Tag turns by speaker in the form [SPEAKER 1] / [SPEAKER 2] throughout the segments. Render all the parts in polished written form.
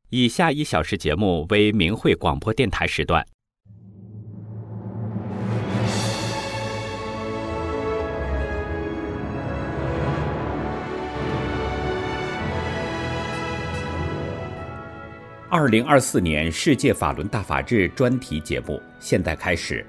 [SPEAKER 1] 以下1小时节目为明慧广播电台时段。2024年世界法轮大法日专题节目现在开始。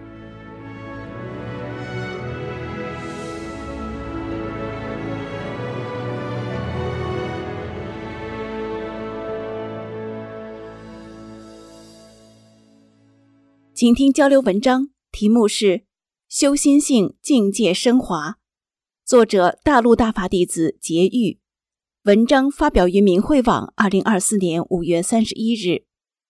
[SPEAKER 2] 请听交流文章，题目是修心性境界升华，作者大陆大法弟子杰玉，文章发表于明慧网2024年5月31日。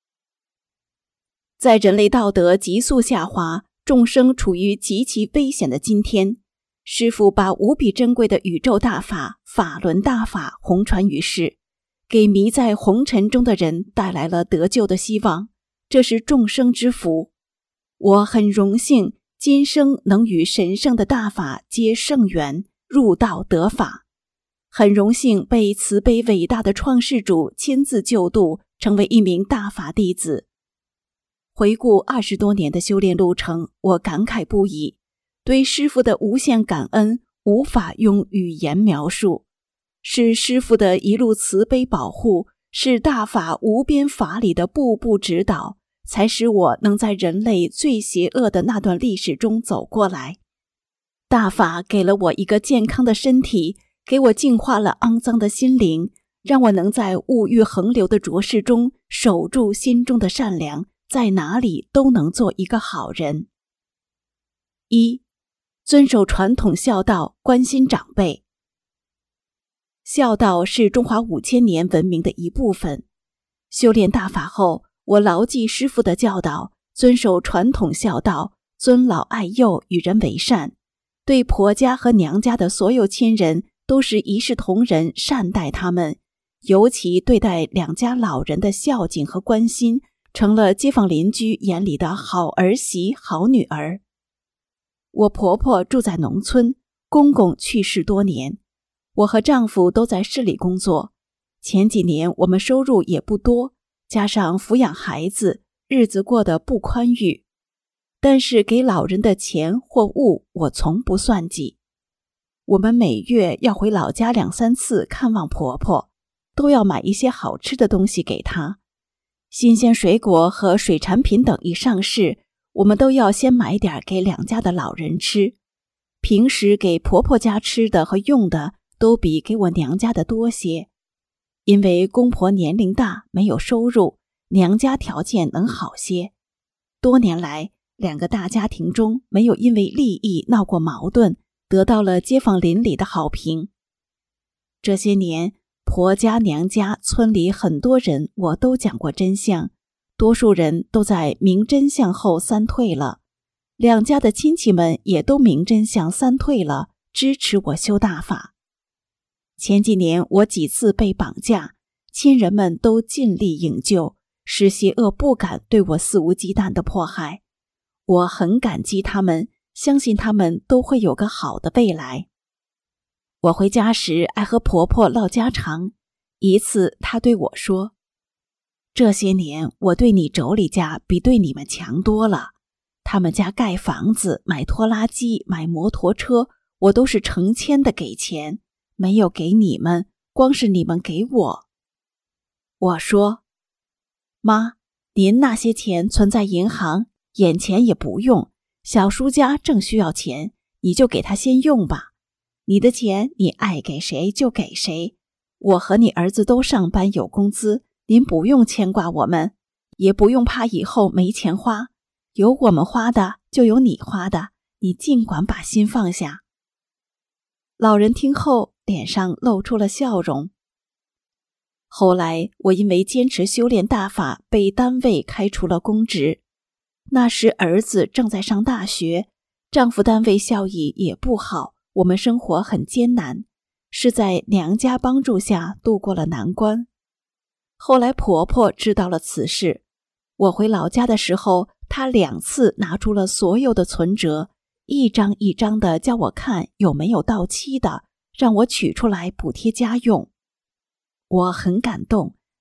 [SPEAKER 2] 在人类道德急速下滑，众生处于极其危险的今天，师父把无比珍贵的宇宙大法法轮大法弘传于世，给迷在红尘中的人带来了得救的希望，这是众生之福。我很荣幸今生能与神圣的大法结圣缘，入道得法，很荣幸被慈悲伟大的创世主亲自救度，成为一名大法弟子。回顾20多年的修炼路程，我感慨不已，对师父的无限感恩无法用语言描述，是师父的一路慈悲保护，是大法无边法理的步步指导，才使我能在人类最邪恶的那段历史中走过来。大法给了我一个健康的身体，给我净化了肮脏的心灵，让我能在物欲横流的浊世中守住心中的善良，在哪里都能做一个好人。1. 遵守传统孝道，关心长辈。孝道是中华5000年文明的一部分。修炼大法后，我牢记师父的教导，遵守传统孝道，尊老爱幼，与人为善，对婆家和娘家的所有亲人都是一视同仁，善待他们，尤其对待两家老人的孝敬和关心，成了街坊邻居眼里的好儿媳、好女儿。我婆婆住在农村，公公去世多年，我和丈夫都在市里工作，前几年我们收入也不多，加上抚养孩子，日子过得不宽裕。但是给老人的钱或物我从不算计。我们每月要回老家2、3次看望婆婆，都要买一些好吃的东西给她。新鲜水果和水产品等一上市，我们都要先买点给两家的老人吃。平时给婆婆家吃的和用的都比给我娘家的多些。因为公婆年龄大，没有收入，娘家条件能好些。多年来，2个大家庭中没有因为利益闹过矛盾，得到了街坊邻里的好评。这些年，婆家娘家村里很多人我都讲过真相，多数人都在明真相后三退了，两家的亲戚们也都明真相三退了，支持我修大法。前几年我几次被绑架，亲人们都尽力营救，使邪恶不敢对我肆无忌惮的迫害。我很感激他们，相信他们都会有个好的未来。我回家时爱和婆婆唠家常，一次她对我说，这些年我对你妯娌家比对你们强多了，他们家盖房子、买拖拉机、买摩托车，我都是成千的给钱，没有给你们，光是你们给我。我说，妈，您那些钱存在银行，眼前也不用，小叔家正需要钱，你就给他先用吧。你的钱你爱给谁就给谁，我和你儿子都上班有工资，您不用牵挂我们，也不用怕以后没钱花，有我们花的就有你花的，你尽管把心放下。老人听后脸上露出了笑容。后来我因为坚持修炼大法，被单位开除了公职。那时儿子正在上大学，丈夫单位效益也不好，我们生活很艰难，是在娘家帮助下度过了难关。后来婆婆知道了此事，我回老家的时候，她2次拿出了所有的存折，一张一张的叫我看有没有到期的，让我取出来补贴家用。我很感动，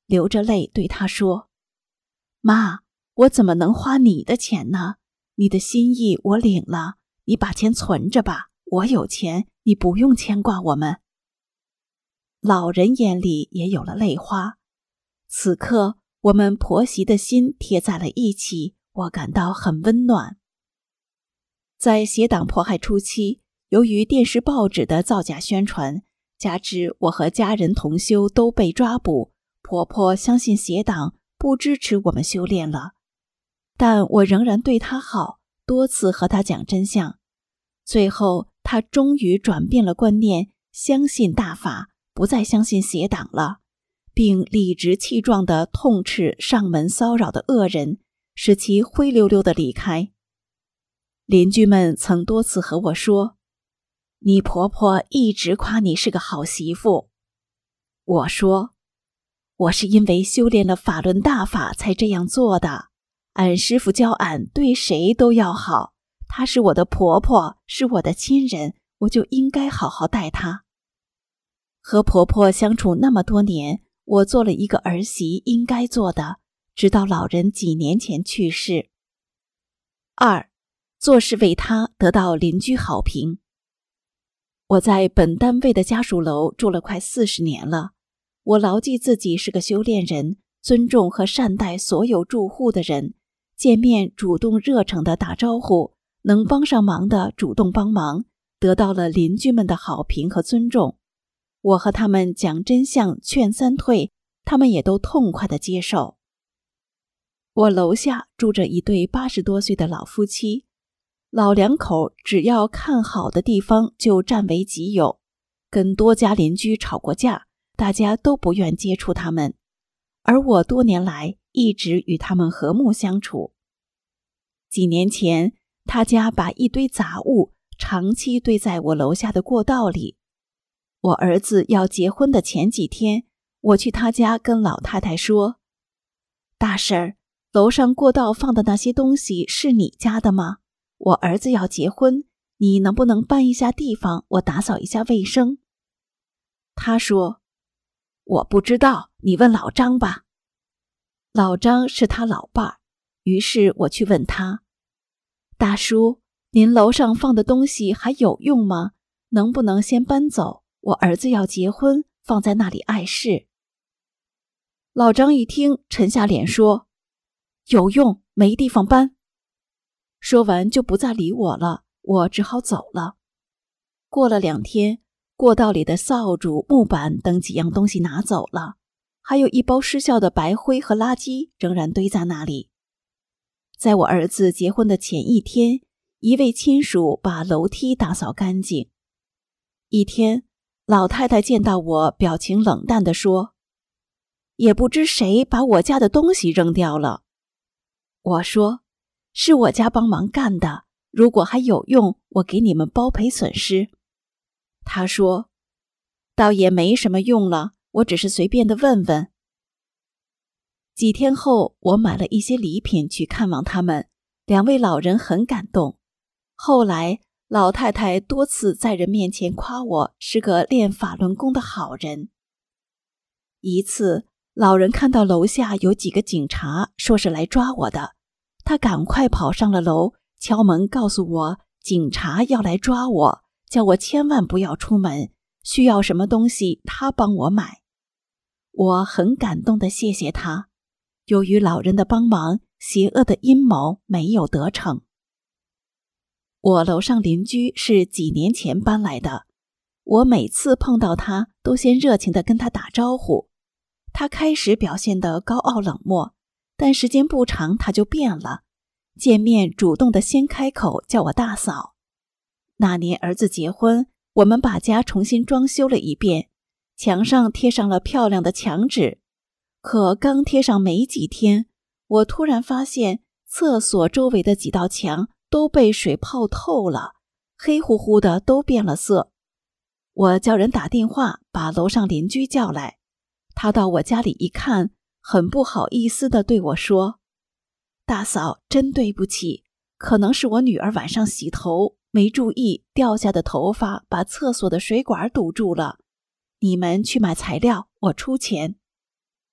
[SPEAKER 2] 流着泪对她说：妈，我怎么能花你的钱呢？你的心意我领了，你把钱存着吧，我有钱，你不用牵挂我们。老人眼里也有了泪花。此刻我们婆媳的心贴在了一起，我感到很温暖。在邪党迫害初期，由于电视报纸的造假宣传，加之我和家人同修都被抓捕，婆婆相信邪党，不支持我们修炼了。但我仍然对她好，多次和她讲真相。最后她终于转变了观念，相信大法，不再相信邪党了，并理直气壮地痛斥上门骚扰的恶人，使其灰溜溜地离开。邻居们曾多次和我说，你婆婆一直夸你是个好媳妇。我说，我是因为修炼了法轮大法才这样做的。俺师父教俺对谁都要好，她是我的婆婆，是我的亲人，我就应该好好待她。和婆婆相处那么多年，我做了一个儿媳应该做的，直到老人几年前去世。2. 做事为她得到邻居好评。我在本单位的家属楼住了快40年了，我牢记自己是个修炼人，尊重和善待所有住户的人，见面主动热诚地打招呼，能帮上忙的主动帮忙，得到了邻居们的好评和尊重。我和他们讲真相，劝三退，他们也都痛快地接受。我楼下住着一对80多岁的老夫妻，老两口只要看好的地方就占为己有，跟多家邻居吵过架，大家都不愿接触他们，而我多年来一直与他们和睦相处。几年前，他家把一堆杂物长期堆在我楼下的过道里。我儿子要结婚的前几天，我去他家跟老太太说，大婶儿，楼上过道放的那些东西是你家的吗？我儿子要结婚，你能不能搬一下地方，我打扫一下卫生？他说，我不知道，你问老张吧。老张是他老伴儿，于是我去问他，大叔，您楼上放的东西还有用吗？能不能先搬走？我儿子要结婚，放在那里碍事。老张一听，沉下脸说，有用，没地方搬。说完就不再理我了，我只好走了。过了2天，过道里的扫帚、木板等几样东西拿走了，还有一包失效的白灰和垃圾仍然堆在那里。在我儿子结婚的前一天，一位亲属把楼梯打扫干净。一天，老太太见到我，表情冷淡地说，也不知谁把我家的东西扔掉了。我说，是我家帮忙干的，如果还有用，我给你们包赔损失。她说，倒也没什么用了，我只是随便的问问。几天后，我买了一些礼品去看望他们，2位老人很感动。后来老太太多次在人面前夸我是个练法轮功的好人。一次，老人看到楼下有几个警察，说是来抓我的，他赶快跑上了楼，敲门告诉我警察要来抓我，叫我千万不要出门，需要什么东西他帮我买。我很感动地谢谢他。由于老人的帮忙，邪恶的阴谋没有得逞。我楼上邻居是几年前搬来的，我每次碰到他都先热情地跟他打招呼。他开始表现得高傲冷漠，但时间不长他就变了，见面主动地先开口叫我大嫂。那年儿子结婚，我们把家重新装修了一遍，墙上贴上了漂亮的墙纸。可刚贴上没几天，我突然发现厕所周围的几道墙都被水泡透了，黑乎乎的，都变了色。我叫人打电话把楼上邻居叫来，他到我家里一看，很不好意思地对我说，大嫂，真对不起，可能是我女儿晚上洗头没注意，掉下的头发把厕所的水管堵住了，你们去买材料，我出钱。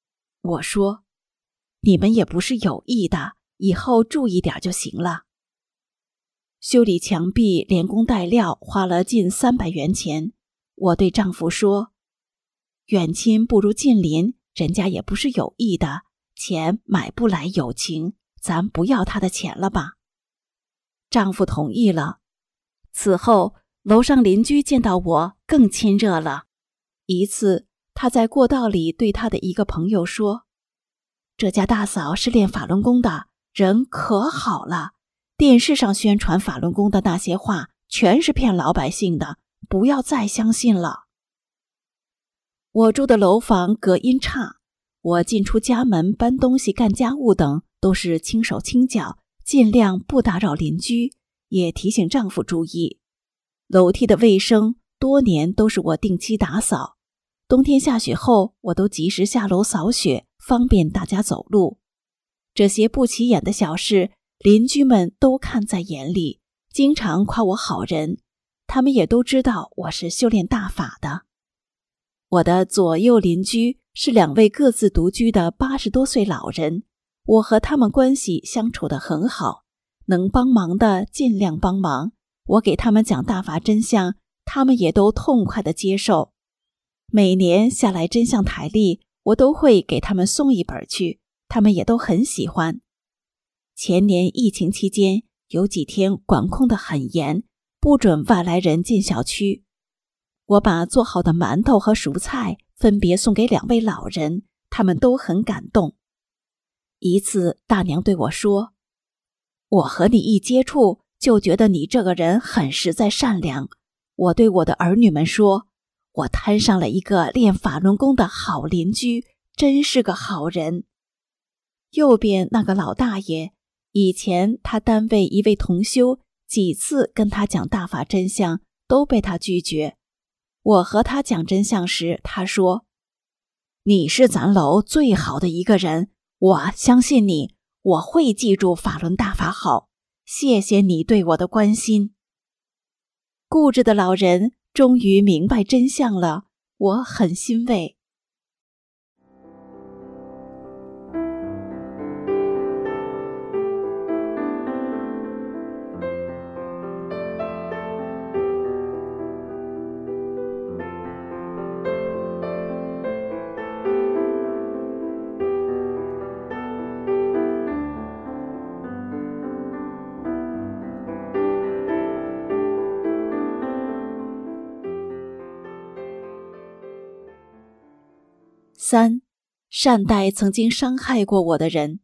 [SPEAKER 2] 我说：“你们也不是有意的，以后注意点就行了。”修理墙壁连工带料花了近300元钱。我对丈夫说：“远亲不如近邻，人家也不是有意的，钱买不来友情，咱不要他的钱了吧。”丈夫同意了。此后，楼上邻居见到我更亲热了。一次，他在过道里对他的一个朋友说：“这家大嫂是练法轮功的，人可好了。电视上宣传法轮功的那些话，全是骗老百姓的，不要再相信了。”我住的楼房隔音差，我进出家门、搬东西、干家务等都是轻手轻脚，尽量不打扰邻居，也提醒丈夫注意。楼梯的卫生多年都是我定期打扫，冬天下雪后，我都及时下楼扫雪，方便大家走路。这些不起眼的小事，邻居们都看在眼里，经常夸我好人。他们也都知道我是修炼大法的。我的左右邻居是2位各自独居的80多岁老人，我和他们关系相处得很好，能帮忙的尽量帮忙。我给他们讲大法真相，他们也都痛快地接受。每年下来真相台历，我都会给他们送一本去，他们也都很喜欢。前年疫情期间，有几天管控得很严，不准外来人进小区。我把做好的馒头和蔬菜分别送给2位老人，他们都很感动。一次，大娘对我说：“我和你一接触，就觉得你这个人很实在善良。”我对我的儿女们说：“我摊上了一个练法轮功的好邻居，真是个好人。”右边那个老大爷，以前他单位一位同修几次跟他讲大法真相，都被他拒绝。我和他讲真相时，他说：“你是咱楼最好的一个人，我相信你，我会记住法轮大法好，谢谢你对我的关心。”固执的老人终于明白真相了，我很欣慰。3. 善待曾经伤害过我的人。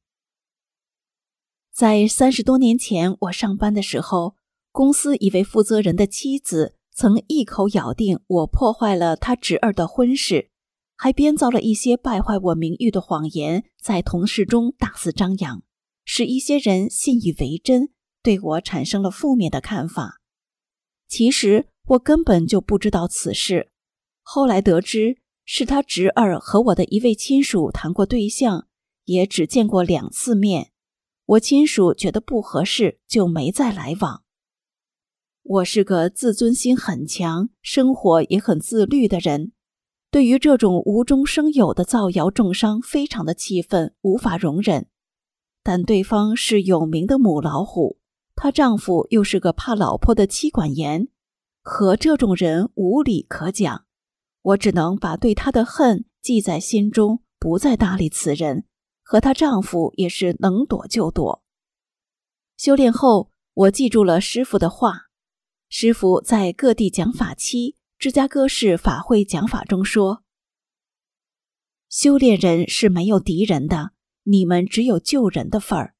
[SPEAKER 2] 在30多年前我上班的时候，公司一位负责人的妻子曾一口咬定我破坏了他侄儿的婚事，还编造了一些败坏我名誉的谎言，在同事中大肆张扬，使一些人信以为真，对我产生了负面的看法。其实我根本就不知道此事，后来得知是他侄儿和我的一位亲属谈过对象，也只见过2次面。我亲属觉得不合适，就没再来往。我是个自尊心很强，生活也很自律的人，对于这种无中生有的造谣重伤非常的气愤，无法容忍。但对方是有名的母老虎，她丈夫又是个怕老婆的妻管严，和这种人无理可讲。我只能把对她的恨记在心中，不再搭理此人，和她丈夫也是能躲就躲。修炼后，我记住了师父的话。师父在各地讲法期、芝加哥市法会讲法中说：“修炼人是没有敌人的，你们只有救人的份儿。”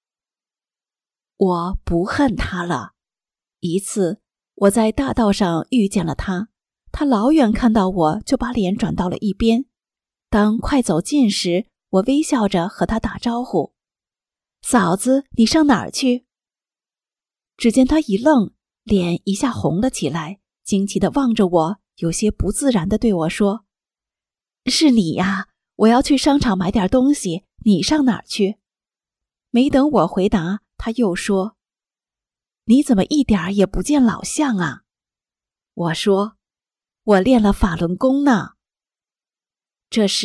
[SPEAKER 2] 我不恨他了。一次，我在大道上遇见了他，他老远看到我就把脸转到了一边。当快走近时，我微笑着和他打招呼：“嫂子，你上哪儿去？”只见他一愣，脸一下红了起来，惊奇地望着我，有些不自然地对我说：“是你呀，我要去商场买点东西，你上哪儿去？”没等我回答，他又说：“你怎么一点儿也不见老相啊？”我说：“我练了法轮功呢。”这时，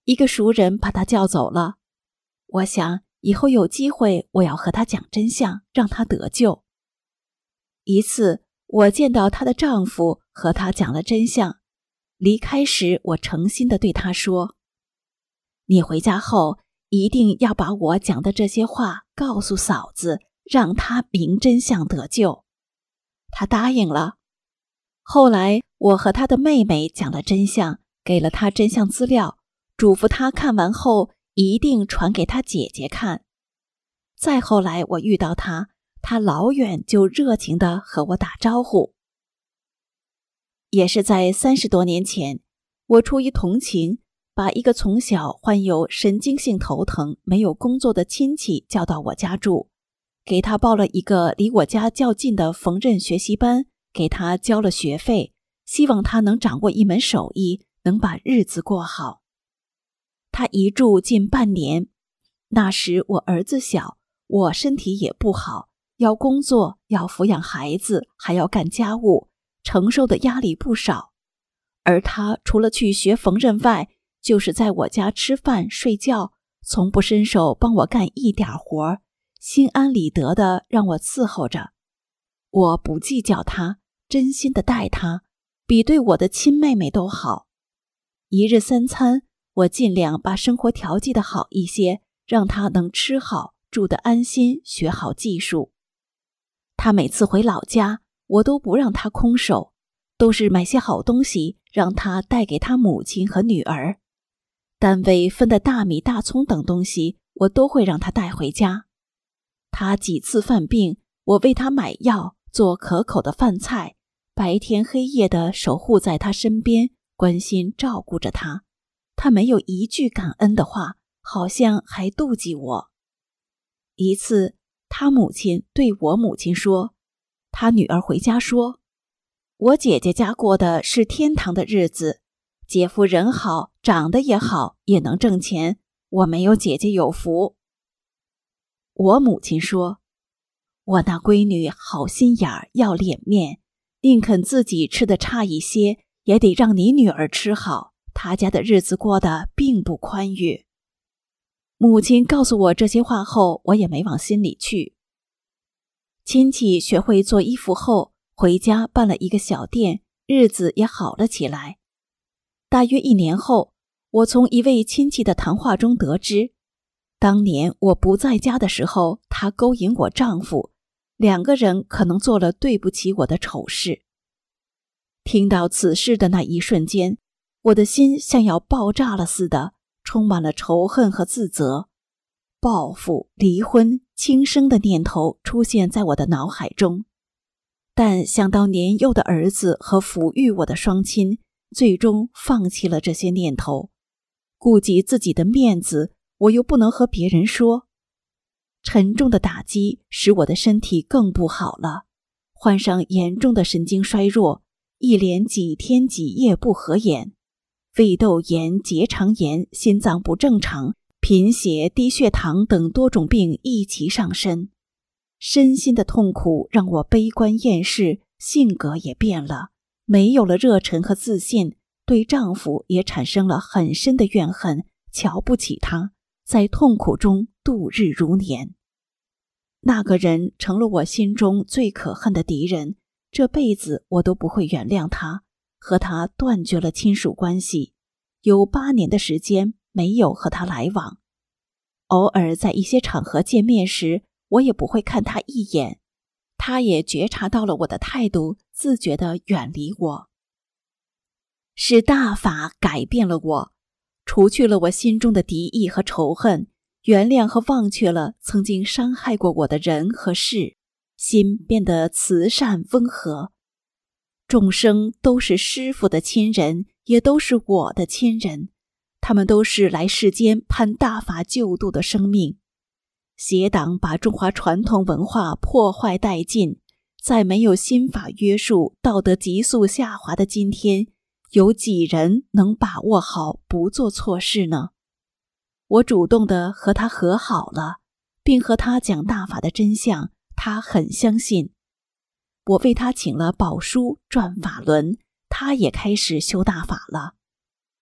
[SPEAKER 2] 一个熟人把他叫走了。我想以后有机会我要和他讲真相，让他得救。一次我见到她的丈夫，和她讲了真相。离开时我诚心地对她说，你回家后一定要把我讲的这些话告诉嫂子，让她明真相得救。她答应了。后来我和她的妹妹讲了真相，给了她真相资料，嘱咐她看完后一定传给她姐姐看。再后来我遇到她，她老远就热情地和我打招呼。也是在30多年前，我出于同情，把一个从小患有神经性头疼、没有工作的亲戚叫到我家住，给他报了一个离我家较近的缝纫学习班，给他交了学费，希望他能掌握一门手艺，能把日子过好。他一住近半年，那时我儿子小，我身体也不好，要工作，要抚养孩子，还要干家务，承受的压力不少。而他除了去学缝纫外，就是在我家吃饭睡觉，从不伸手帮我干一点活，心安理得地让我伺候着。我不计较他，真心地待他，比对我的亲妹妹都好。一日3餐，我尽量把生活调剂得好一些，让他能吃好，住得安心，学好技术。他每次回老家，我都不让他空手，都是买些好东西让他带给他母亲和女儿。单位分的大米、大葱等东西，我都会让他带回家。他几次犯病，我为他买药，做可口的饭菜，白天黑夜地守护在他身边，关心照顾着他。他没有一句感恩的话，好像还妒忌我。一次，他母亲对我母亲说，他女儿回家说，我姐姐家过的是天堂的日子，姐夫人好，长得也好，也能挣钱，我没有姐姐有福。我母亲说，我那闺女好心眼儿，要脸面，宁肯自己吃得差一些，也得让你女儿吃好，她家的日子过得并不宽裕。母亲告诉我这些话后，我也没往心里去。亲戚学会做衣服后，回家办了一个小店，日子也好了起来。大约1年后，我从一位亲戚的谈话中得知，当年我不在家的时候，他勾引我丈夫，2个人可能做了对不起我的丑事。听到此事的那一瞬间，我的心像要爆炸了似的，充满了仇恨和自责。报复、离婚、轻生的念头出现在我的脑海中。但想到年幼的儿子和抚育我的双亲，最终放弃了这些念头。顾及自己的面子，我又不能和别人说。沉重的打击使我的身体更不好了，患上严重的神经衰弱，一连几天几夜不合眼，胃窦炎、结肠炎、心脏不正常、贫血、低血糖等多种病一齐上身。身心的痛苦让我悲观厌世，性格也变了，没有了热忱和自信，对丈夫也产生了很深的怨恨，瞧不起他，在痛苦中度日如年。那个人成了我心中最可恨的敌人，这辈子我都不会原谅他，和他断绝了亲属关系，有8年的时间没有和他来往。偶尔在一些场合见面时，我也不会看他一眼，他也觉察到了我的态度，自觉地远离我。是大法改变了我，除去了我心中的敌意和仇恨，原谅和忘却了曾经伤害过我的人和事，心变得慈善温和。众生都是师父的亲人，也都是我的亲人，他们都是来世间攀大法救度的生命。邪党把中华传统文化破坏殆尽，在没有心法约束、道德急速下滑的今天，有几人能把握好不做错事呢？我主动地和他和好了，并和他讲大法的真相，他很相信。我为他请了宝书转法轮，他也开始修大法了。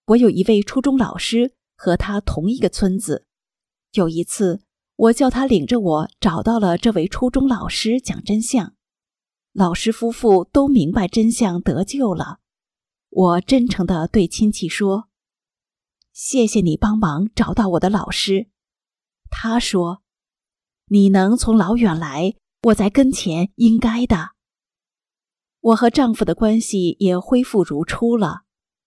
[SPEAKER 2] 我有一位初中老师和他同一个村子。有一次，我叫他领着我找到了这位初中老师讲真相。老师夫妇都明白真相，得救了。我真诚地对亲戚说：谢谢你帮忙找到我的老师。他说：你能从老远来，我在跟前应该的。我和丈夫的关系也恢复如初了。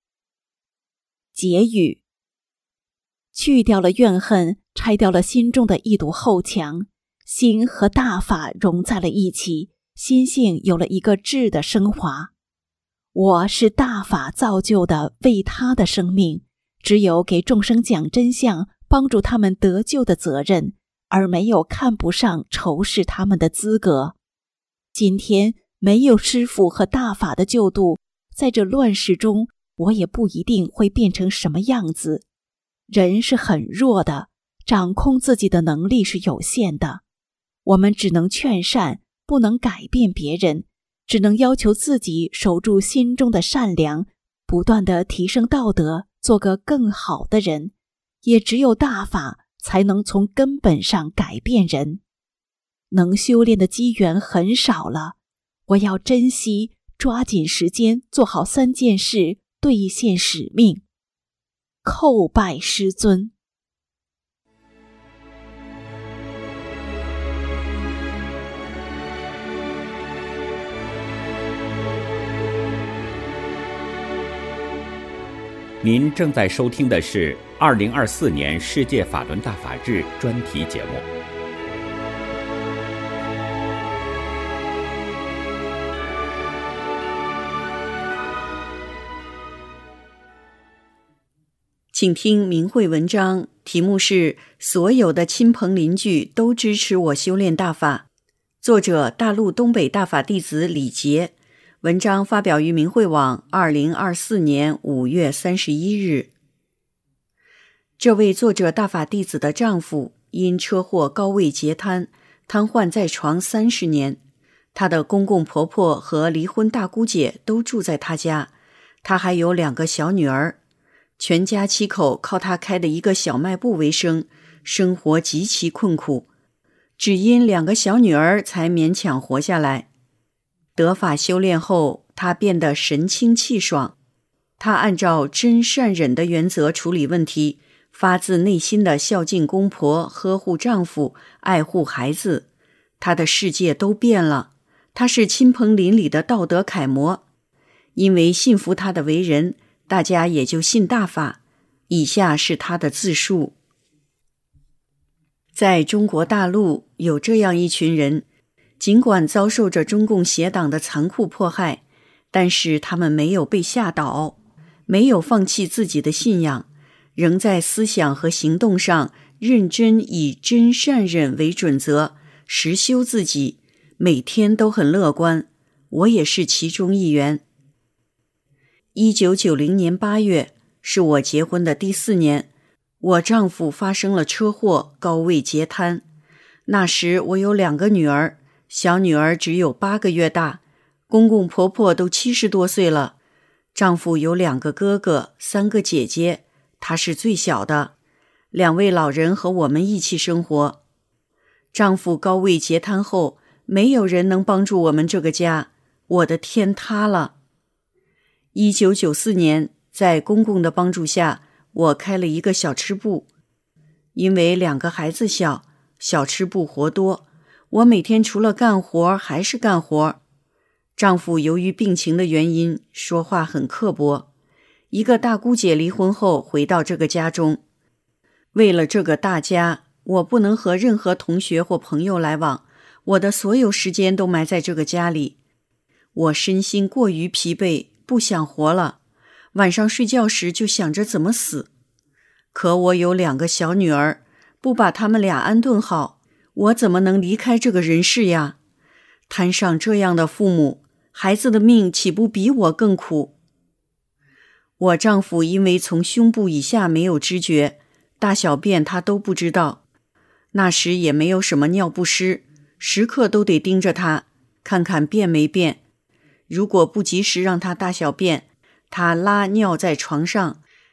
[SPEAKER 2] 结语：去掉了怨恨，拆掉了心中的一堵厚墙，心和大法融在了一起，心性有了一个质的升华。我是大法造就的为他的生命，只有给众生讲真相，帮助他们得救的责任，而没有看不上仇视他们的资格。今天没有师父和大法的救度，在这乱世中，我也不一定会变成什么样子。人是很弱的，掌控自己的能力是有限的。我们只能劝善，不能改变别人，只能要求自己守住心中的善良，不断地提升道德，做个更好的人。也只有大法才能从根本上改变人。能修炼的机缘很少了，我要珍惜，抓紧时间，做好3件事，兑现使命。叩拜师尊。
[SPEAKER 1] 您正在收听的是2024年世界法轮大法日专题节目。
[SPEAKER 3] 请听明慧文章，题目是所有的亲朋邻居都支持我修炼大法，作者大陆东北大法弟子李杰，文章发表于明慧网2024年5月31日。这位作者大法弟子的丈夫因车祸高位截瘫，瘫痪在床30年，她的公公婆婆和离婚大姑姐都住在她家，她还有2个小女儿，全家7口靠她开的一个小卖部为生，生活极其困苦，只因2个小女儿才勉强活下来。得法修炼后，她变得神清气爽，她按照真善忍的原则处理问题，发自内心的孝敬公婆，呵护丈夫，爱护孩子。她的世界都变了，她是亲朋邻里的道德楷模。因为信服她的为人，大家也就信大法。以下是她的自述。在中国大陆有这样一群人，尽管遭受着中共邪党的残酷迫害，但是他们没有被吓倒，没有放弃自己的信仰，仍在思想和行动上认真以真善忍为准则，实修自己，每天都很乐观。我也是其中一员。1990年8月，是我结婚的第4年，我丈夫发生了车祸，高位截瘫。那时我有2个女儿，小女儿只有8个月大，公公婆婆都70多岁了。丈夫有2个哥哥，3个姐姐，他是最小的。2位老人和我们一起生活。丈夫高位截瘫后，没有人能帮助我们这个家，我的天塌了。1994年，在公公的帮助下，我开了一个小吃部。因为2个孩子小，小吃部活多，我每天除了干活还是干活。丈夫由于病情的原因，说话很刻薄。一个大姑姐离婚后回到这个家中，为了这个大家，我不能和任何同学或朋友来往，我的所有时间都埋在这个家里。我身心过于疲惫，不想活了，晚上睡觉时就想着怎么死。可我有2个小女儿，不把她们俩安顿好，我怎么能离开这个人世呀？摊上这样的父母，孩子的命岂不比我更苦？我丈夫因为从胸部以下没有知觉，大小便他都不知道。那时也没有什么尿不湿，时刻都得盯着他，看看便没便。如果不及时让他大小便，他拉尿在床上，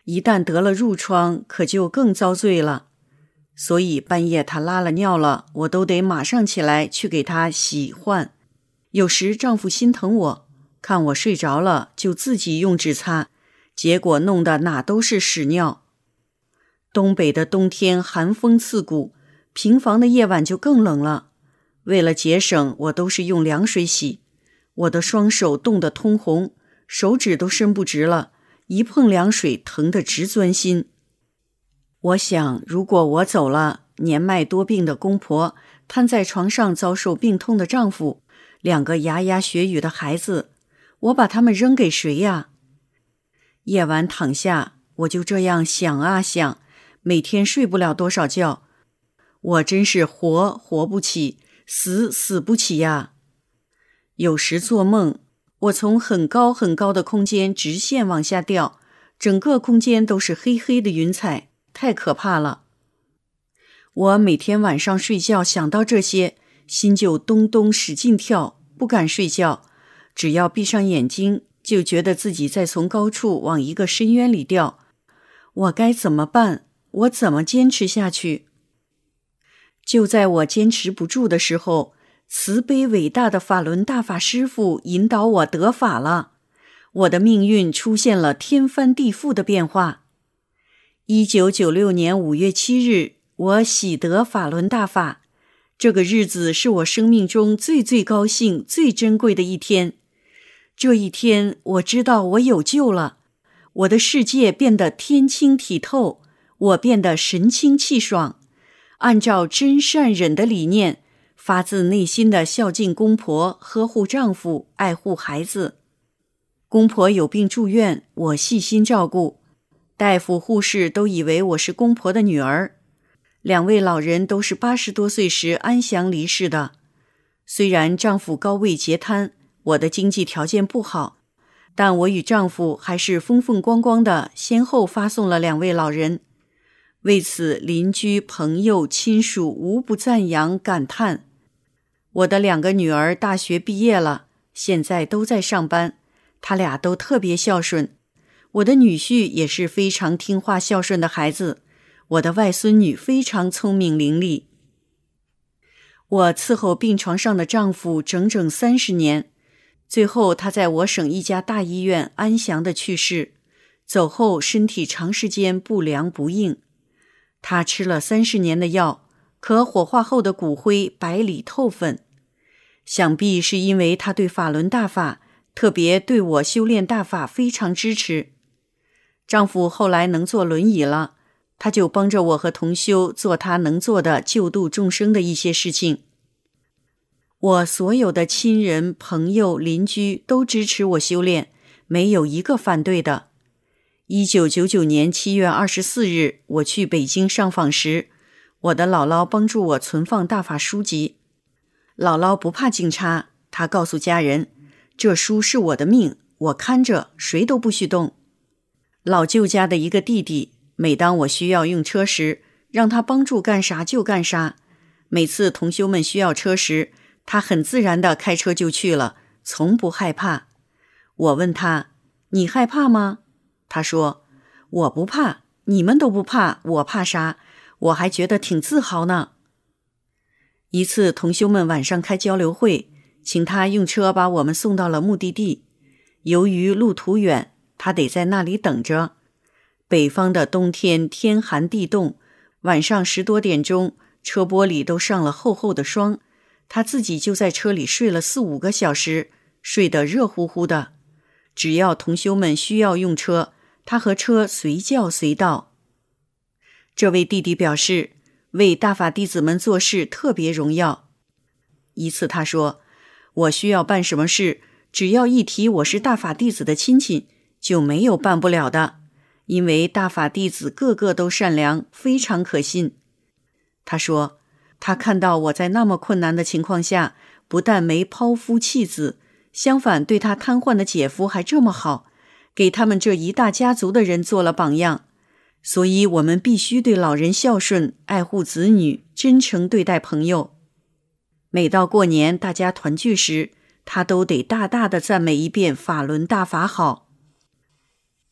[SPEAKER 3] 一旦得了褥疮，可就更遭罪了。所以半夜她拉了尿了，我都得马上起来去给她洗换。有时丈夫心疼我，看我睡着了，就自己用纸擦，结果弄得哪都是屎尿。东北的冬天寒风刺骨，平房的夜晚就更冷了。为了节省，我都是用凉水洗。我的双手冻得通红，手指都伸不直了，一碰凉水疼得直钻心。我想，如果我走了，年迈多病的公婆，瘫在床上遭受病痛的丈夫，2个牙牙学语的孩子，我把他们扔给谁呀？夜晚躺下，我就这样想啊想，每天睡不了多少觉。我真是活不起，死不起呀。有时做梦，我从很高很高的空间直线往下掉，整个空间都是黑黑的云彩，太可怕了。我每天晚上睡觉想到这些，心就咚咚使劲跳，不敢睡觉。只要闭上眼睛，就觉得自己在从高处往一个深渊里掉。我该怎么办？我怎么坚持下去？就在我坚持不住的时候，慈悲伟大的法轮大法师父引导我得法了，我的命运出现了天翻地覆的变化。1996年5月7日，我喜得法轮大法，这个日子是我生命中最高兴、最珍贵的一天。这一天，我知道我有救了，我的世界变得天清体透，我变得神清气爽，按照真善忍的理念，发自内心的孝敬公婆，呵护丈夫，爱护孩子。公婆有病住院，我细心照顾，大夫护士都以为我是公婆的女儿。2位老人都是80多岁时安详离世的。虽然丈夫高位截瘫，我的经济条件不好，但我与丈夫还是风风光光的先后发送了2位老人。为此，邻居、朋友、亲属无不赞扬感叹。我的2个女儿大学毕业了，现在都在上班，她俩都特别孝顺。我的女婿也是非常听话孝顺的孩子，我的外孙女非常聪明伶俐。我伺候病床上的丈夫整整30年，最后他在我省一家大医院安详地去世，走后身体长时间不良不应。他吃了30年的药，可火化后的骨灰白里透粉，想必是因为他对法轮大法，特别对我修炼大法非常支持。丈夫后来能坐轮椅了，他就帮着我和同修做他能做的救度众生的一些事情。我所有的亲人、朋友、邻居都支持我修炼，没有一个反对的。1999年7月24日，我去北京上访时，我的姥姥帮助我存放大法书籍。姥姥不怕警察，她告诉家人，这书是我的命，我看着，谁都不许动。老舅家的一个弟弟，每当我需要用车时，让他帮助干啥就干啥。每次同修们需要车时，他很自然地开车就去了，从不害怕。我问他，你害怕吗？他说，我不怕，你们都不怕，我怕啥？我还觉得挺自豪呢。一次同修们晚上开交流会，请他用车把我们送到了目的地。由于路途远，他得在那里等着。北方的冬天天寒地冻，晚上10多点钟，车玻璃都上了厚厚的霜，他自己就在车里睡了4、5个小时，睡得热乎乎的。只要同修们需要用车，他和车随叫随到。这位弟弟表示，为大法弟子们做事特别荣耀。一次他说，我需要办什么事，只要一提我是大法弟子的亲戚，就没有办不了的，因为大法弟子个个都善良，非常可信。他说，他看到我在那么困难的情况下，不但没抛夫弃子，相反对他瘫痪的姐夫还这么好，给他们这一大家族的人做了榜样。所以我们必须对老人孝顺，爱护子女，真诚对待朋友。每到过年大家团聚时，他都得大大的赞美一遍法轮大法好。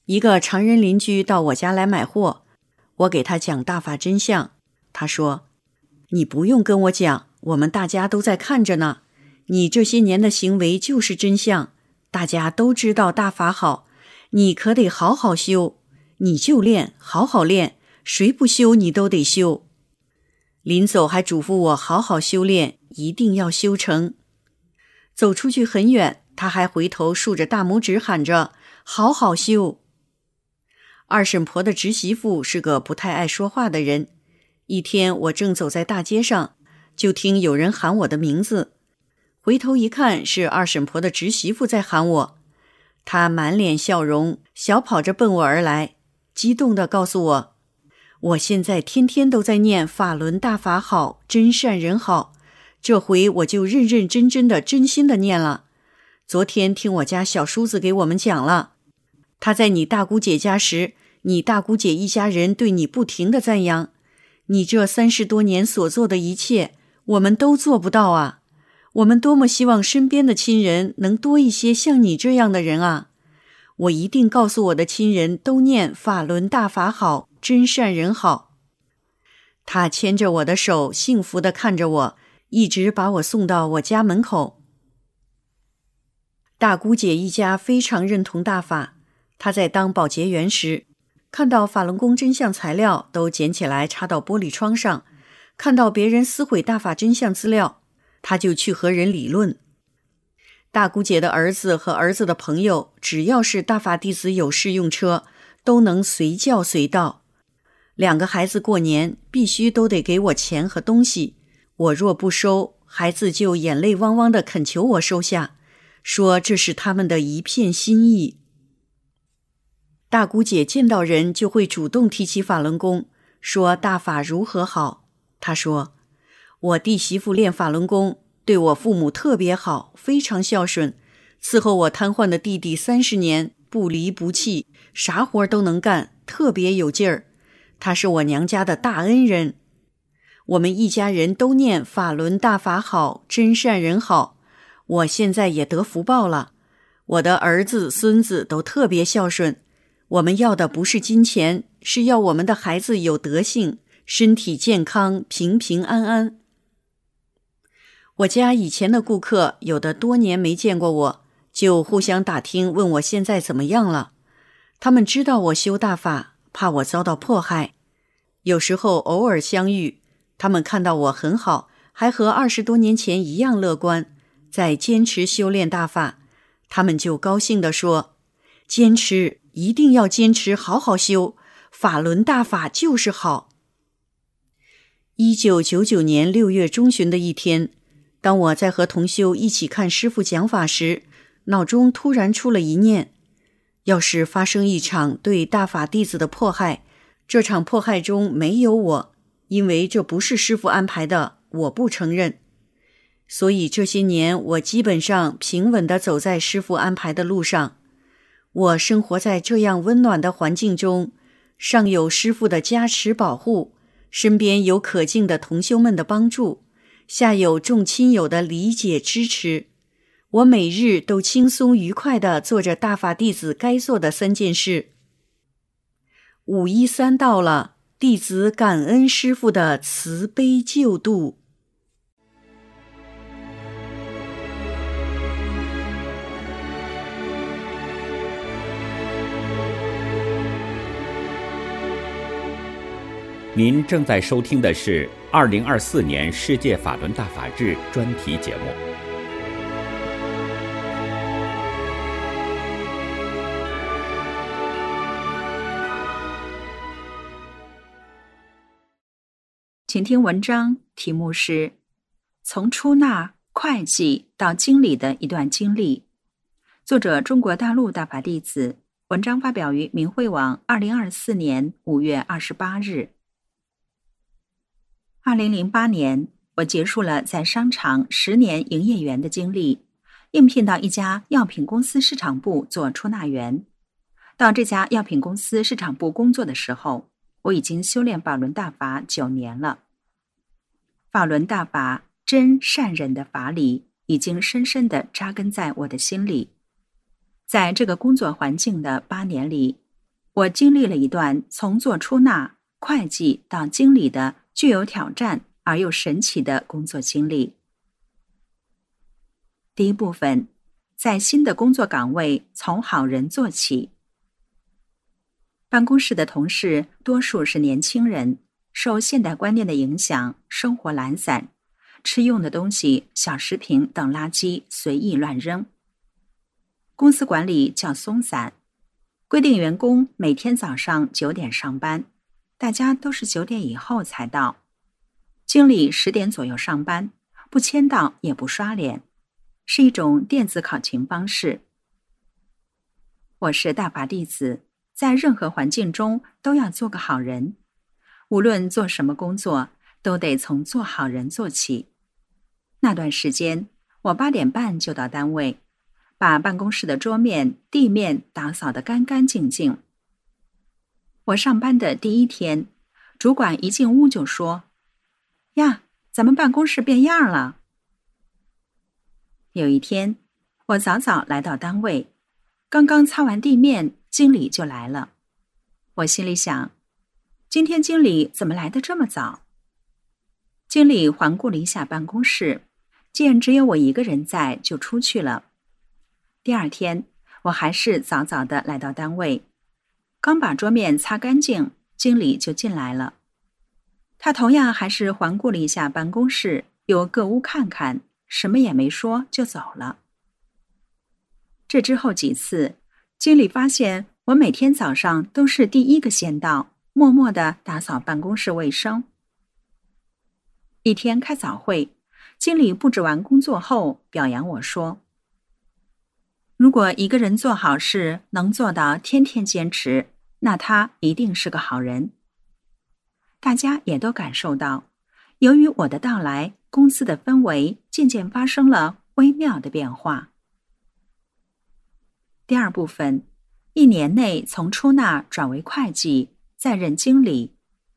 [SPEAKER 3] 一个常人邻居到我家来买货，我给他讲大法真相。他说：“你不用跟我讲，我们大家都在看着呢。你这些年的行为就是真相，大家都知道大法好，你可得好好修。你就练，好好练，谁不修你都得修。”临走还嘱咐我好好修炼，一定要修成。走出去很远，他还回头竖着大拇指喊着：“好好修。”二婶婆的侄媳妇是个不太爱说话的人。一天，我正走在大街上，就听有人喊我的名字。回头一看，是二婶婆的侄媳妇在喊我。她满脸笑容，小跑着奔我而来，激动地告诉我：“我现在天天都在念法轮大法好，真善人好。这回我就认认真真的、真心的念了。昨天听我家小叔子给我们讲了，他在你大姑姐家时，你大姑姐一家人对你不停的赞扬。你这30多年所做的一切，我们都做不到啊！我们多么希望身边的亲人能多一些像你这样的人啊！我一定告诉我的亲人都念法轮大法好，真善人好。”他牵着我的手，幸福地看着我，一直把我送到我家门口。大姑姐一家非常认同大法，她在当保洁员时，看到法轮功真相材料都捡起来插到玻璃窗上，看到别人撕毁大法真相资料，她就去和人理论。大姑姐的儿子和儿子的朋友，只要是大法弟子有事用车，都能随叫随到。2个孩子过年必须都得给我钱和东西，我若不收，孩子就眼泪汪汪地恳求我收下，说这是他们的一片心意。大姑姐见到人就会主动提起法轮功，说大法如何好。她说：“我弟媳妇练法轮功，对我父母特别好，非常孝顺，伺候我瘫痪的弟弟30年，不离不弃，啥活都能干，特别有劲儿。他是我娘家的大恩人。我们一家人都念法轮大法好，真善人好。我现在也得福报了，我的儿子孙子都特别孝顺。我们要的不是金钱，是要我们的孩子有德性，身体健康，平平安安。”我家以前的顾客有的多年没见过我，就互相打听问我现在怎么样了。他们知道我修大法，怕我遭到迫害。有时候偶尔相遇，他们看到我很好，还和20多年前一样乐观，在坚持修炼大法，他们就高兴地说：“坚持，一定要坚持，好好修，法轮大法就是好。”1999年6月中旬的一天，当我在和同修一起看师父讲法时，脑中突然出了一念：要是发生一场对大法弟子的迫害，这场迫害中没有我，因为这不是师父安排的，我不承认。所以这些年我基本上平稳地走在师父安排的路上。我生活在这样温暖的环境中，上有师父的加持保护，身边有可敬的同修们的帮助，下有众亲友的理解支持。我每日都轻松愉快地做着大法弟子该做的3件事。513到了，弟子感恩师父的慈悲救度。
[SPEAKER 1] 您正在收听的是2024年世界法轮大法日专题节目。
[SPEAKER 4] 请听文章，题目是从出纳、会计到经理的一段经历，作者中国大陆大法弟子，文章发表于明慧网2024年5月28日。2008年，我结束了在商场10年营业员的经历，应聘到一家药品公司市场部做出纳员。到这家药品公司市场部工作的时候，我已经修炼法轮大法9年了。法轮大法真善忍的法理已经深深地扎根在我的心里。在这个工作环境的8年里， 我经历了一段从做出纳、会计到经理的具有挑战而又神奇的工作经历。第一部分，在新的工作岗位从好人做起。办公室的同事多数是年轻人，受现代观念的影响，生活懒散，吃用的东西、小食品等垃圾随意乱扔。公司管理较松散，规定员工每天早上9点上班，大家都是9点以后才到。经理10点左右上班，不签到也不刷脸，是一种电子考勤方式。我是大法弟子，在任何环境中都要做个好人，无论做什么工作，都得从做好人做起。那段时间，我8点半就到单位，把办公室的桌面、地面打扫得干干净净。我上班的第一天，主管一进屋就说：“呀，咱们办公室变样了。”有一天，我早早来到单位，刚刚擦完地面，经理就来了。我心里想，今天经理怎么来得这么早？经理环顾了一下办公室，见只有我一个人在，就出去了。第二天，我还是早早的来到单位，刚把桌面擦干净，经理就进来了。他同样还是环顾了一下办公室，又各屋看看，什么也没说就走了。这之后几次，经理发现我每天早上都是第一个先到，默默地打扫办公室卫生。一天开早会，经理布置完工作后表扬我说：“如果一个人做好事能做到天天坚持，那他一定是个好人。”大家也都感受到，由于我的到来，公司的氛围渐渐发生了微妙的变化。第二部分，1年内从出纳转为会计，再任经理。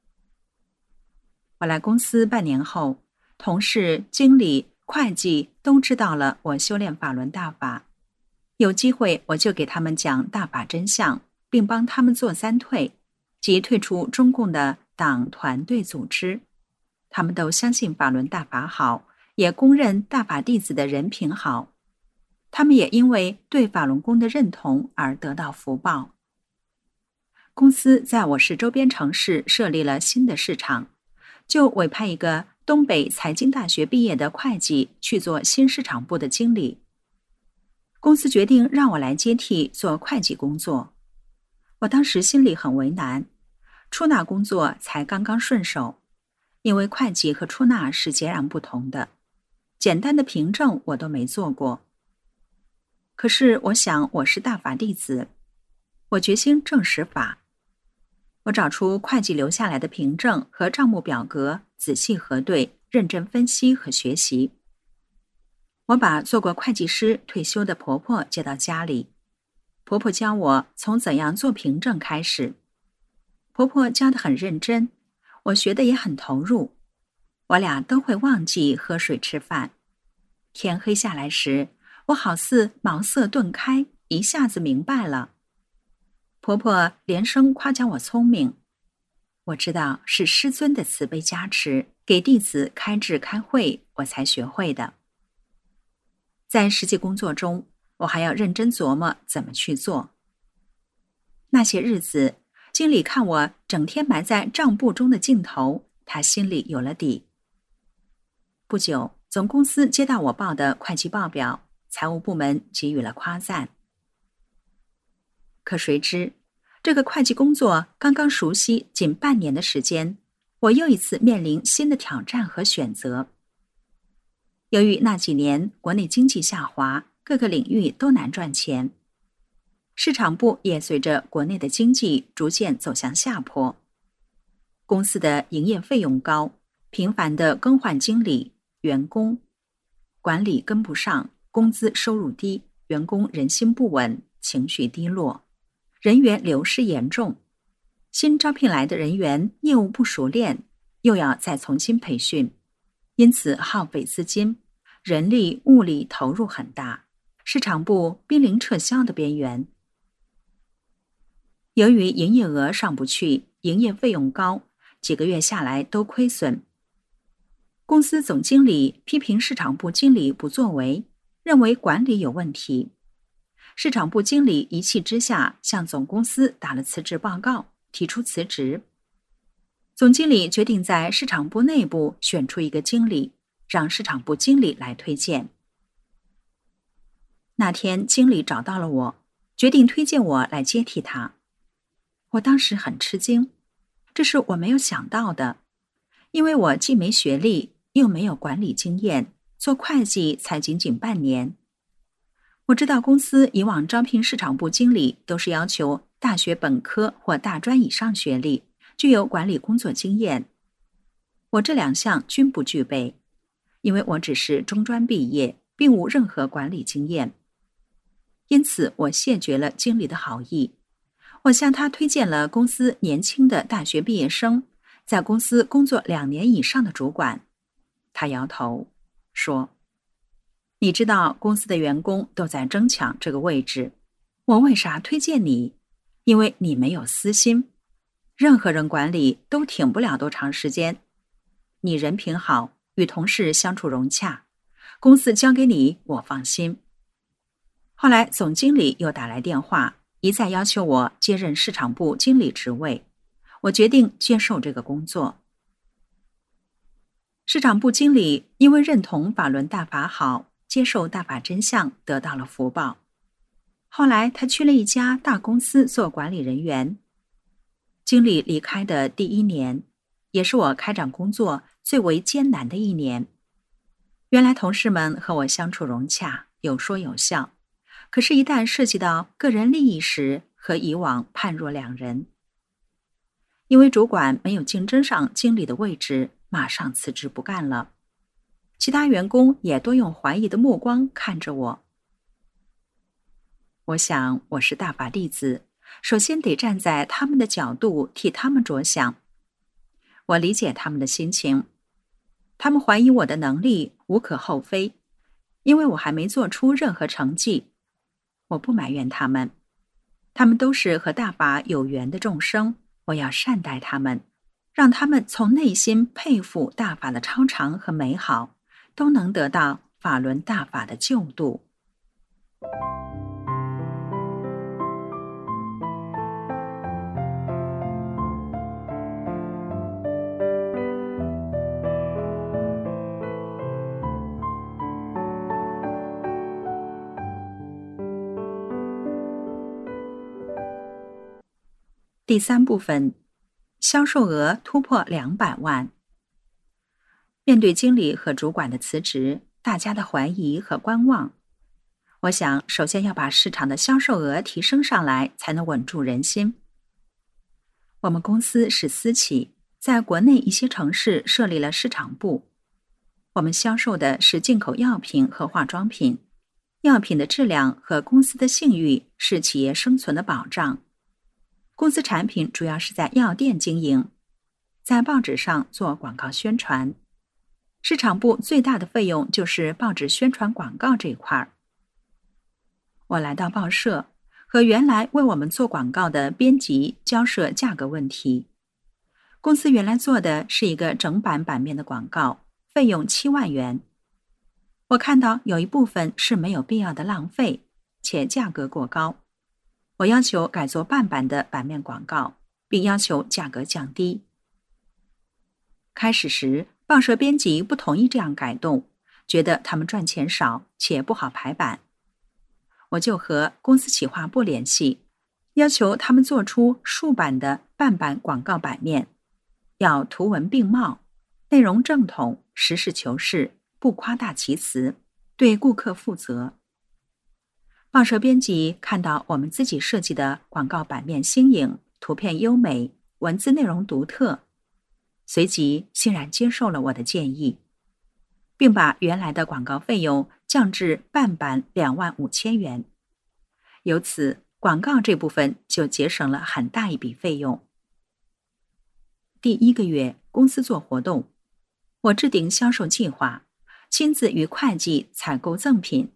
[SPEAKER 4] 我来公司半年后，同事、经理、会计都知道了我修炼法轮大法。有机会我就给他们讲大法真相，并帮他们做3退，即退出中共的党团队组织。他们都相信法轮大法好，也公认大法弟子的人品好。他们也因为对法轮功的认同而得到福报。公司在我市周边城市设立了新的市场，就委派一个东北财经大学毕业的会计去做新市场部的经理。公司决定让我来接替做会计工作。我当时心里很为难，出纳工作才刚刚顺手，因为会计和出纳是截然不同的，简单的凭证我都没做过。可是我想我是大法弟子，我决心证实法。我找出会计留下来的凭证和账目表格，仔细核对，认真分析和学习。我把做过会计师退休的婆婆接到家里，婆婆教我从怎样做凭证开始。婆婆教得很认真，我学得也很投入。我俩都会忘记喝水吃饭。天黑下来时，我好似茅塞顿开，一下子明白了。婆婆连声夸奖我聪明，我知道是师尊的慈悲加持，给弟子开智开慧，我才学会的。在实际工作中，我还要认真琢磨怎么去做。那些日子，经理看我整天埋在账簿中的劲头，他心里有了底。不久，总公司接到我报的会计报表，财务部门给予了夸赞。可谁知，这个会计工作刚刚熟悉仅半年的时间，我又一次面临新的挑战和选择。由于那几年国内经济下滑，各个领域都难赚钱，市场部也随着国内的经济逐渐走向下坡。公司的营业费用高，频繁的更换经理、员工，管理跟不上，工资收入低，员工人心不稳，情绪低落，人员流失严重。新招聘来的人员业务不熟练，又要再重新培训，因此耗费资金，人力物力投入很大，市场部濒临撤销的边缘。 由于营业额上不去，营业费用高，几个月下来都亏损。公司总经理批评市场部经理不作为，认为管理有问题。市场部经理一气之下向总公司打了辞职报告，提出辞职。总经理决定在市场部内部选出一个经理，让市场部经理来推荐。那天经理找到了我，决定推荐我来接替他。我当时很吃惊，这是我没有想到的，因为我既没学历，又没有管理经验，做会计才仅仅半年。我知道公司以往招聘市场部经理都是要求大学本科或大专以上学历，具有管理工作经验。我这2项均不具备，因为我只是中专毕业，并无任何管理经验。因此我谢绝了经理的好意，我向他推荐了公司年轻的大学毕业生，在公司工作2年以上的主管。他摇头说，你知道公司的员工都在争抢这个位置，我为啥推荐你？因为你没有私心，任何人管理都挺不了多长时间。你人品好，与同事相处融洽，公司交给你，我放心。后来总经理又打来电话，一再要求我接任市场部经理职位，我决定接受这个工作。市场部经理因为认同法轮大法好，接受大法真相，得到了福报。后来他去了一家大公司做管理人员。经理离开的第1年，也是我开展工作最为艰难的1年。原来同事们和我相处融洽，有说有笑，可是一旦涉及到个人利益时，和以往判若两人。因为主管没有竞争上经理的位置，马上辞职不干了。其他员工也都用怀疑的目光看着我。我想我是大法弟子，首先得站在他们的角度替他们着想。我理解他们的心情，他们怀疑我的能力无可厚非，因为我还没做出任何成绩。我不埋怨他们，他们都是和大法有缘的众生，我要善待他们，让他们从内心佩服大法的超常和美好，都能得到法轮大法的救度。第3部分，销售额突破200万。面对经理和主管的辞职，大家的怀疑和观望，我想首先要把市场的销售额提升上来，才能稳住人心。我们公司是私企，在国内一些城市设立了市场部。我们销售的是进口药品和化妆品，药品的质量和公司的信誉是企业生存的保障。公司产品主要是在药店经营，在报纸上做广告宣传。市场部最大的费用就是报纸宣传广告这一块。我来到报社，和原来为我们做广告的编辑交涉价格问题。公司原来做的是一个整版版面的广告，费用7万元。我看到有一部分是没有必要的浪费，且价格过高。我要求改做半版的版面广告，并要求价格降低。开始时，报社编辑不同意这样改动，觉得他们赚钱少且不好排版。我就和公司企划部联系，要求他们做出竖版的半版广告版面，要图文并茂，内容正统，实事求是，不夸大其词，对顾客负责。报社编辑看到我们自己设计的广告版面新颖，图片优美，文字内容独特，随即欣然接受了我的建议，并把原来的广告费用降至半版2万5千元。由此，广告这部分就节省了很大一笔费用。第1个月，公司做活动，我制定销售计划，亲自与会计采购赠品，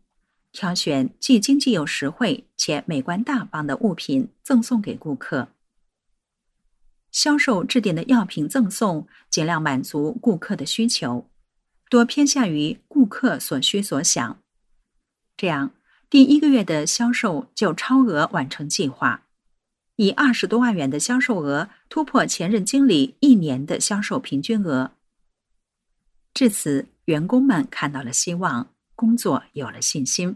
[SPEAKER 4] 挑选既经济又实惠且美观大方的物品赠送给顾客。销售制定的药品赠送尽量满足顾客的需求，多偏向于顾客所需所想。这样，第1个月的销售就超额完成计划，以20多万元的销售额突破前任经理1年的销售平均额。至此，员工们看到了希望，工作有了信心。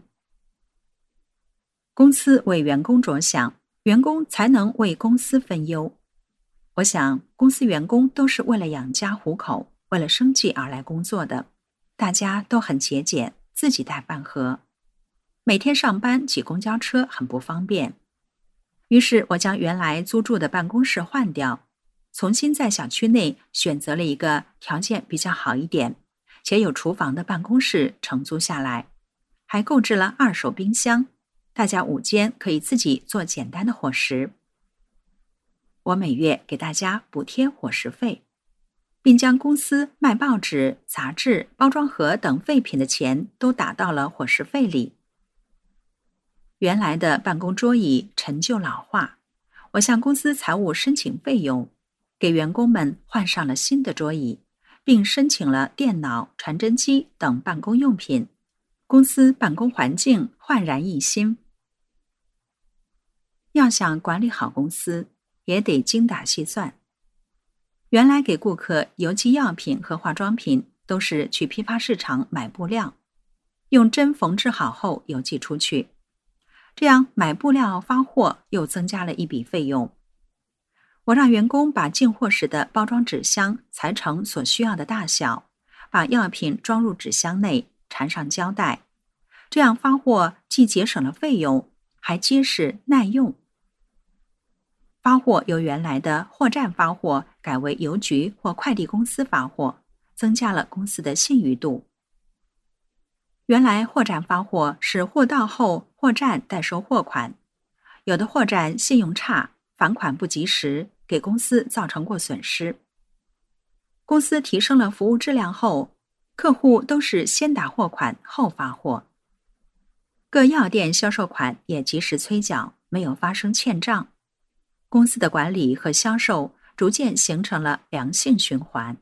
[SPEAKER 4] 公司为员工着想，员工才能为公司分忧。我想，公司员工都是为了养家糊口，为了生计而来工作的，大家都很节俭，自己带饭盒。每天上班挤公交车很不方便，于是我将原来租住的办公室换掉，重新在小区内选择了一个条件比较好一点且有厨房的办公室承租下来，还购置了2手冰箱，大家午间可以自己做简单的伙食。我每月给大家补贴伙食费，并将公司卖报纸、杂志、包装盒等废品的钱都打到了伙食费里。原来的办公桌椅陈旧老化，我向公司财务申请费用，给员工们换上了新的桌椅，并申请了电脑、传真机等办公用品，公司办公环境焕然一新。要想管理好公司，也得精打细算。原来给顾客邮寄药品和化妆品都是去批发市场买布料，用针缝制好后邮寄出去，这样买布料发货又增加了一笔费用。我让员工把进货时的包装纸箱裁成所需要的大小，把药品装入纸箱内，缠上胶带，这样发货既节省了费用，还结实耐用。发货由原来的货站发货改为邮局或快递公司发货，增加了公司的信誉度。原来货站发货是货到后货站代收货款，有的货站信用差，返款不及时，给公司造成过损失。公司提升了服务质量后，客户都是先打货款后发货。各药店销售款也及时催缴，没有发生欠账。公司的管理和销售逐渐形成了良性循环。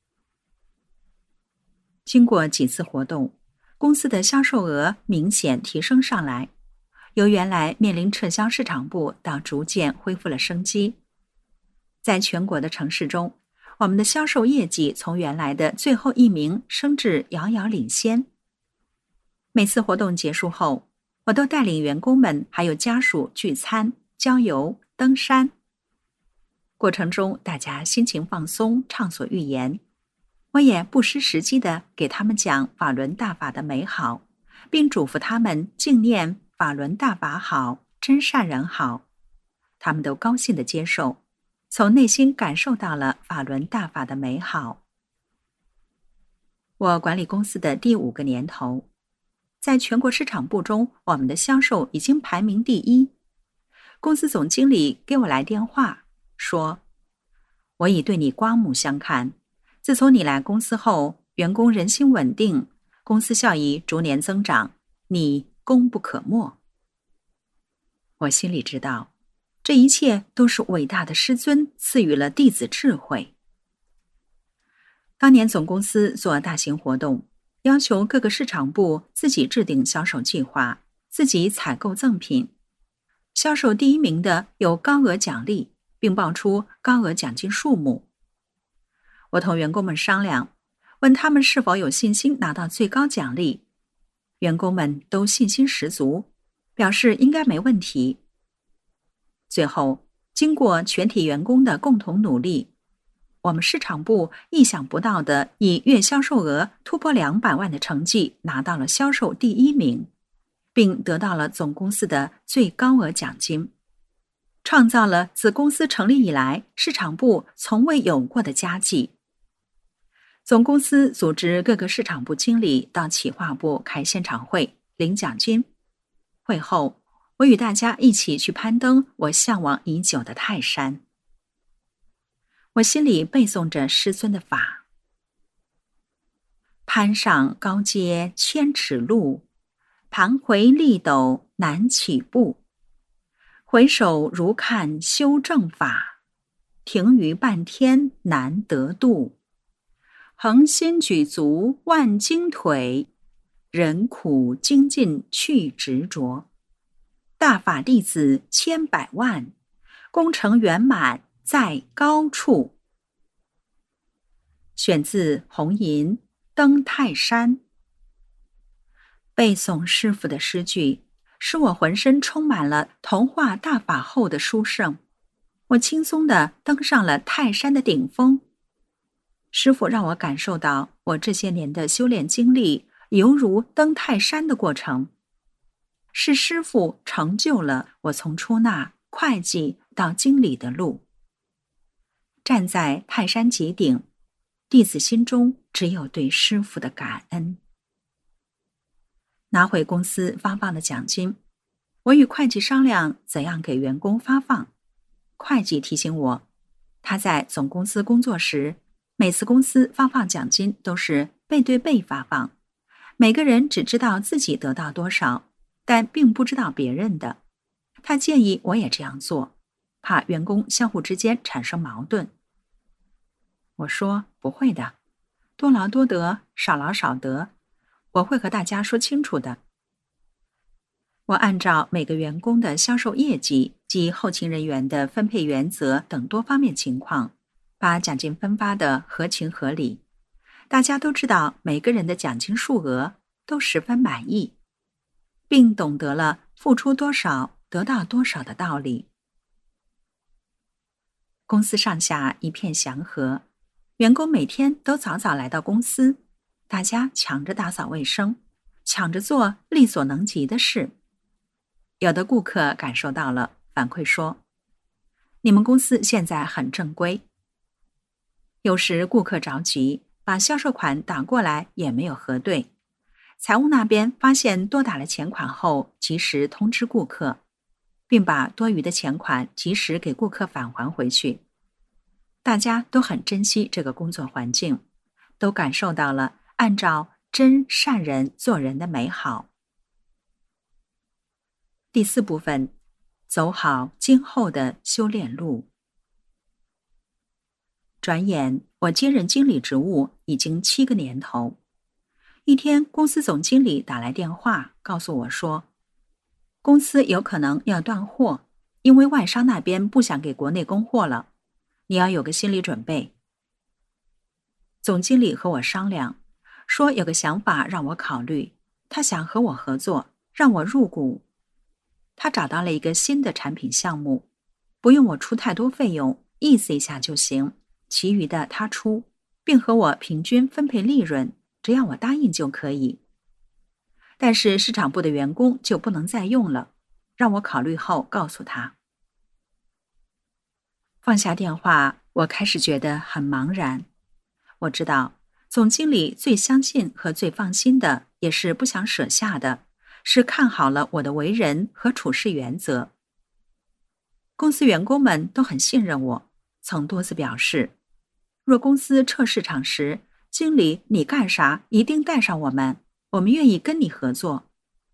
[SPEAKER 4] 经过几次活动，公司的销售额明显提升上来，由原来面临撤销市场部到逐渐恢复了生机。在全国的城市中，我们的销售业绩从原来的最后1名升至遥遥领先。每次活动结束后，我都带领员工们还有家属聚餐、郊游、登山。过程中大家心情放松，畅所欲言。我也不失时机地给他们讲法轮大法的美好，并嘱咐他们敬念法轮大法好，真善人好。他们都高兴地接受，从内心感受到了法轮大法的美好。我管理公司的第5个年头，在全国市场部中，我们的销售已经排名第1。公司总经理给我来电话说，我已对你刮目相看，自从你来公司后，员工人心稳定，公司效益逐年增长，你功不可没。我心里知道，这一切都是伟大的师尊赐予了弟子智慧。当年总公司做大型活动，要求各个市场部自己制定销售计划，自己采购赠品。销售第1名的有高额奖励，并报出高额奖金数目。我同员工们商量，问他们是否有信心拿到最高奖励。员工们都信心十足，表示应该没问题。最后，经过全体员工的共同努力，我们市场部意想不到的以月销售额突破200万的成绩拿到了销售第1名，并得到了总公司的最高额奖金，创造了自公司成立以来市场部从未有过的佳绩。总公司组织各个市场部经理到企划部开现场会，领奖金。会后，我与大家一起去攀登我向往已久的泰山。我心里背诵着师尊的法：攀上高阶千尺路， 盘回力斗难起步。回首如看修正法，停于半天难得度。恒心举足万经腿，人苦精进去执着。大法弟子千百万，功成圆满在高处。选自红银登泰山。背诵师父的诗句，使我浑身充满了同化大法后的殊胜。我轻松地登上了泰山的顶峰。师父让我感受到我这些年的修炼经历犹如登泰山的过程，是师父成就了我从出纳、会计到经理的路。站在泰山极顶，弟子心中只有对师父的感恩。拿回公司发放的奖金，我与会计商量怎样给员工发放。会计提醒我，他在总公司工作时，每次公司发放奖金都是背对背发放，每个人只知道自己得到多少，但并不知道别人的。他建议我也这样做，怕员工相互之间产生矛盾。我说不会的，多劳多得，少劳少得，我会和大家说清楚的。我按照每个员工的销售业绩及后勤人员的分配原则等多方面情况，把奖金分发的合情合理。大家都知道每个人的奖金数额，都十分满意，并懂得了付出多少得到多少的道理。公司上下一片祥和，员工每天都早早来到公司，大家抢着打扫卫生，抢着做力所能及的事。有的顾客感受到了，反馈说：“你们公司现在很正规。”有时顾客着急，把销售款打过来也没有核对，财务那边发现多打了钱款后，及时通知顾客，并把多余的钱款及时给顾客返还回去。大家都很珍惜这个工作环境，都感受到了按照真善人做人的美好。第4部分，走好今后的修炼路。转眼我接任经理职务已经7个年头。一天，公司总经理打来电话告诉我说，公司有可能要断货，因为外商那边不想给国内供货了，你要有个心理准备。总经理和我商量，说有个想法让我考虑，他想和我合作，让我入股。他找到了一个新的产品项目，不用我出太多费用，意思一下就行，其余的他出，并和我平均分配利润，只要我答应就可以。但是市场部的员工就不能再用了，让我考虑后告诉他。放下电话，我开始觉得很茫然。我知道总经理最相信和最放心的，也是不想舍下的，是看好了我的为人和处事原则。公司员工们都很信任我，曾多次表示，若公司撤市场时，经理你干啥一定带上我们，我们愿意跟你合作。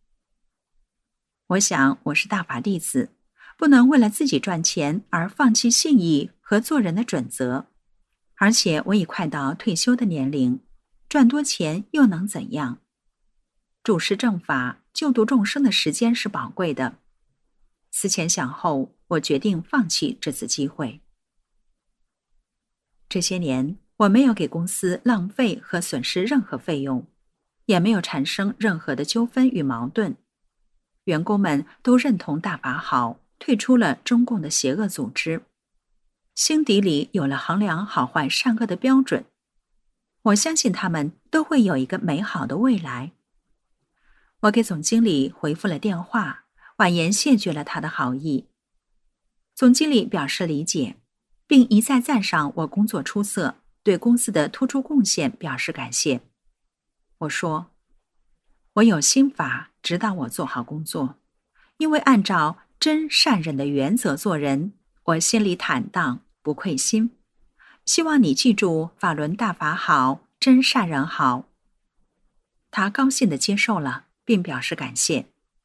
[SPEAKER 4] 我想我是大法弟子，不能为了自己赚钱而放弃信义和做人的准则。而且我已快到退休的年龄，赚多钱又能怎样？主持正法、救度众生的时间是宝贵的。思前想后，我决定放弃这次机会。这些年，我没有给公司浪费和损失任何费用，也没有产生任何的纠纷与矛盾。员工们都认同大法好，退出了中共的邪恶组织，心底里有了衡量好坏善恶的标准。我相信他们都会有一个美好的未来。我给总经理回复了电话，婉言谢绝了他的好意。总经理表示理解，并一再赞赏我工作出色，对公司的突出贡献表示感谢。我说，我有心法指导我做好工作，因为按照真善忍的原则做人，我心里坦荡，不愧心。希望你记住法轮大法好，真善人好。他高兴地接受了， 并表示感谢。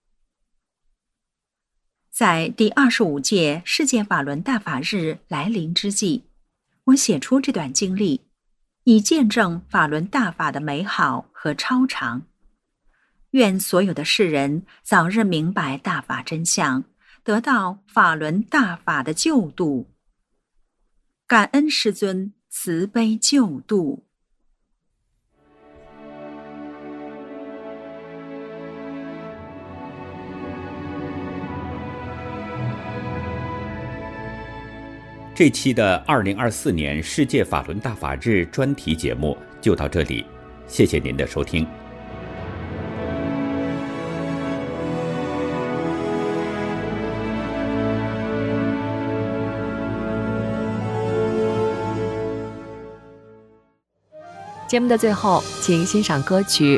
[SPEAKER 4] 在第25届世界法轮大法日来临之际，我写出这段经历，以见证法轮大法的美好和超常。愿所有的世人早日明白大法真相，得到法轮大法的救度。感恩师尊慈悲救度。
[SPEAKER 1] 这期的2024年世界法轮大法日专题节目就到这里，谢谢您的收听。
[SPEAKER 5] 节目的最后，请欣赏歌曲。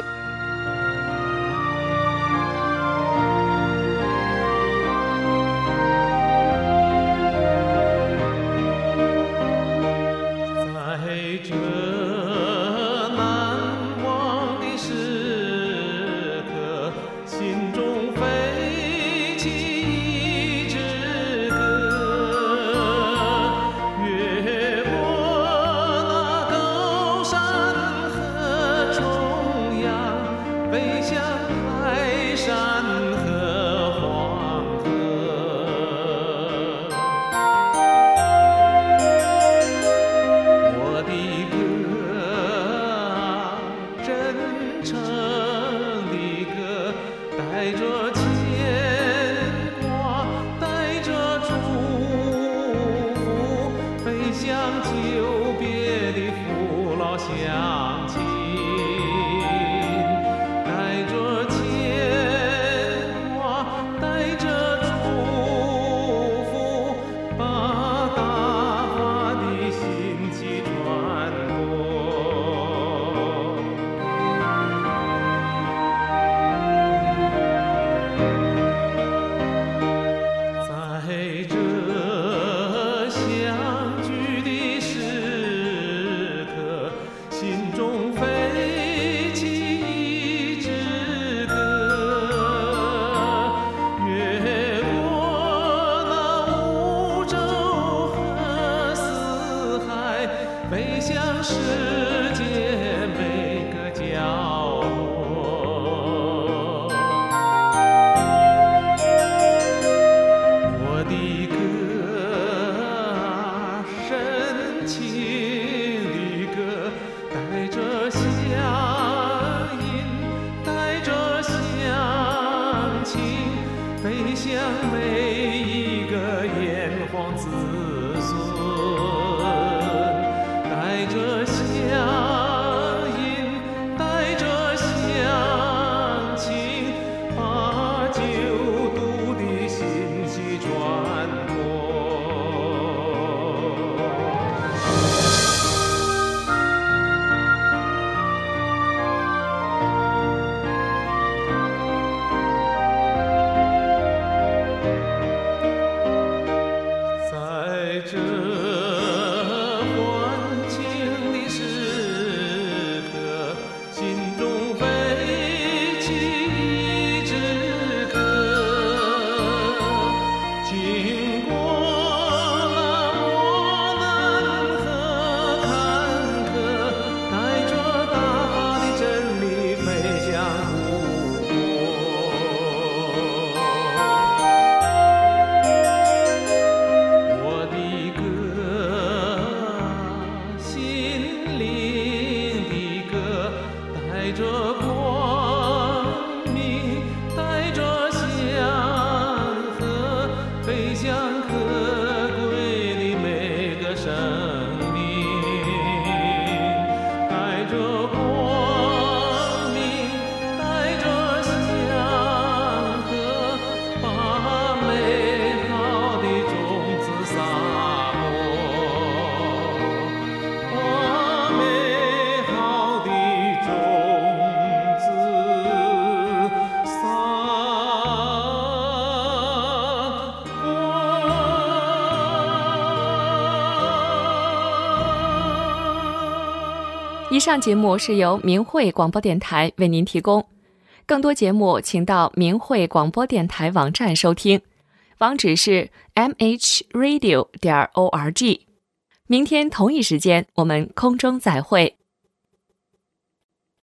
[SPEAKER 5] 以上节目是由明慧广播电台为您提供。 更多节目请到明慧广播电台网站收听，网址是 mhradio.org。明天同一时间我们空中再会。